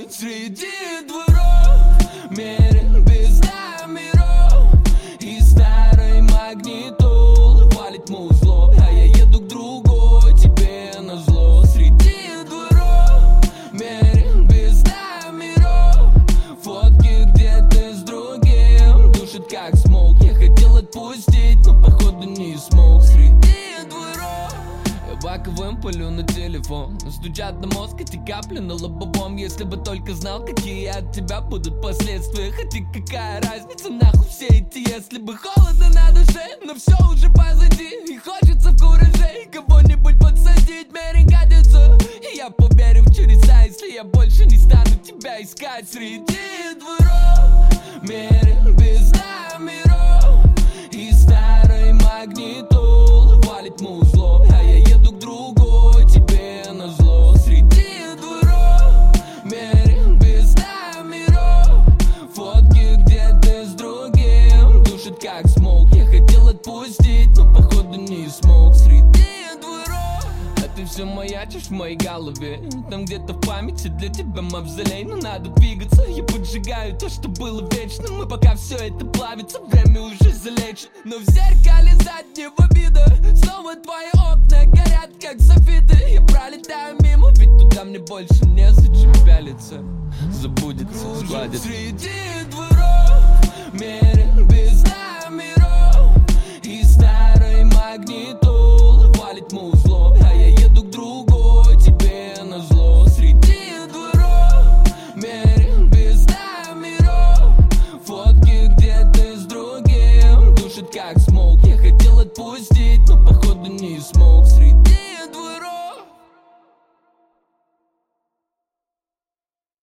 Кружит среди дворов, мерен без номеров. И старый магнитол валит музло, а я еду к другой, тебе назло. Среди дворов, мерен без номеров. Фотки, где ты с другим, душит как смог. Я хотел отпустить, но походу не смог. Среди дворов я баковым палю на телефон, стучат на мозг эти капли на лобовом. Если бы только знал, какие от тебя будут последствия. Хотя какая разница, нахуй все эти если бы. Холодно на душе, но все уже позади. И хочется в кураже кого-нибудь подсадить. Мерин катится, и я поверю в чудеса, если я больше не стану тебя искать. Среди дворов, мерин без номеров. И старый магнитол валит музло, а я еду к другой, тебе назло. Среди дворов, мерин без номеров. Фотки, где ты с другим, душит как смог. Я хотел отпустить, но походу не смог. Среди дворов, а ты все маячишь в моей голове. Там где-то в памяти для тебя мавзолей. Но надо двигаться, я поджигаю то, что было вечным. И пока все это плавится, время уже залечит. Но в зеркале заднего вида снова твои окна горят, как софиты. Я пролетаю мимо, ведь туда мне больше незачем пялиться. Забудется, сгладится. Среди дворов, мерен без номеров. И старый магнитол валит музло, а я еду к другой, тебе назло. Среди дворов, мерен без номеров. Фотки, где ты с другим, душит как смог. Я хотел отпустить, но походу не смог. Среди